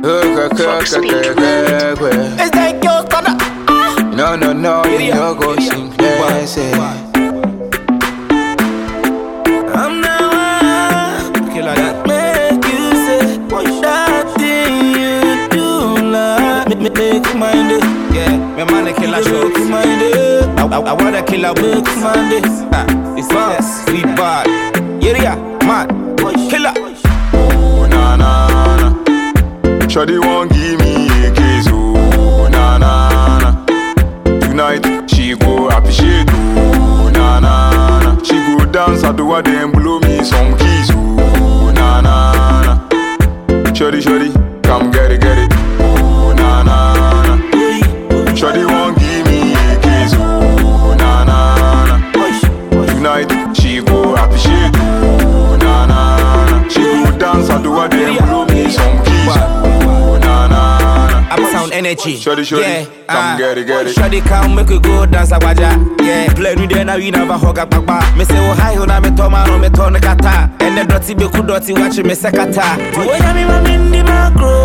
It's that girl gonna No, you no go sing. I'm the one killer that make you say that thing you do like make mind it. Yeah, my man a killer show mind it. I wanna kill a make mind it. It's us, we bad. Yeah, man, killer. Oh na na na, Shawty won't give me a kiss. Oh na na na, tonight she go appreciate. Oh na na na, she go dance at the wedding and blow me some keys. Oh na na na, shawty, come get it. Oh na na na, shawty won't give me a kiss. Oh na na na, tonight she go appreciate. Oh na na na, she go dance at the wedding and blow me some keys. Oh na na na, I'm sound energy. shawty, Yeah, come get it. Shawty come make we go dance agbaja. Yeah, play new day now we never hug a papa. Me say oh hi ho na me to mano me to ne kata. And the dirty be ku dirty watch me se kata. Oh yeah me mami ndi macro.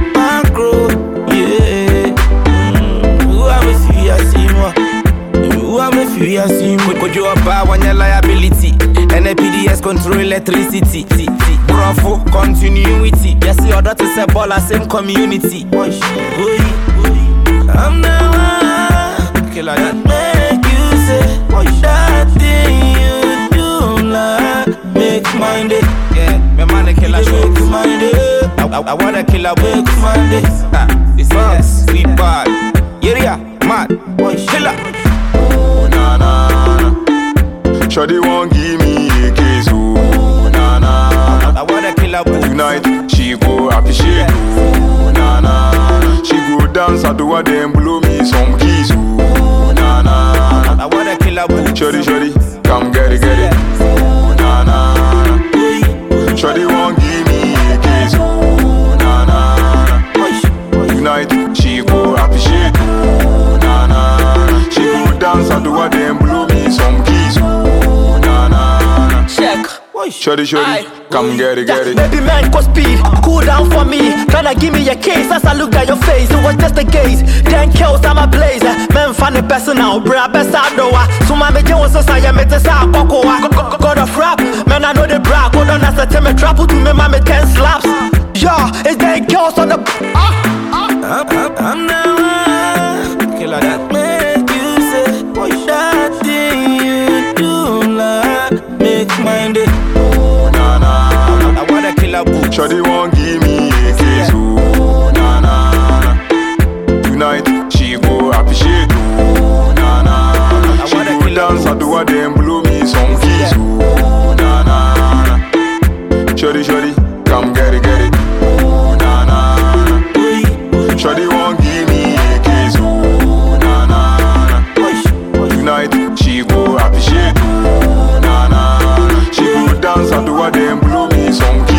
Yeah. Who am I see ya see mo? Who am I see ya see mo? Could you about one your liability? NPDS control electricity. Bravo continuity. Yes, your daughter say ball same community. I'm the one killer that make you say that thing you do like make mind it. Yeah, my man a killer show mind it. I wanna kill a make mind it. It's us, we bad. Yeah, man, killer. Oh na na na, shawty won't give me a kiss. Oh na na na, I wanna kill a boo. tonight she go appreciate. Oh na na na, she go dance at the wedding and blow me some keys. Oh na na na, I wanna kill a boo. shawty, come get it. Oh na na na, shawty won't give me a kiss. Oh na na na, tonight she go appreciate. Oh na na na, she go dance at the wedding and blow me some keys. Oh na na na, Check. shawty, come get it. Baby man, go speed, cool down for me. Tryna give me a case as I look at your face. It was just a gaze. 10 kills, I'm a blazer. Man, find a person now, bring a best out door. So my major was a science, I met a cocoa. God of rap, man, I know the brag. Hold on, as I tell me, trap to me, mammy 10 slaps. Yeah, it's 10 kills on the. I'm the one killer that make you say that thing you do like make mind it. Oh na na, I wanna kill a boo. shawty won't give me a kiss. Oh na na na, tonight she go appreciate. Oh na na na, she go dance at the wedding and blow me some keys. Oh na na na, shawty, come get it. Oh na na na, shawty won't give me a kiss. Oh na na na, tonight she go appreciate. Oh na na na, she go dance at the wedding and blow me some keys.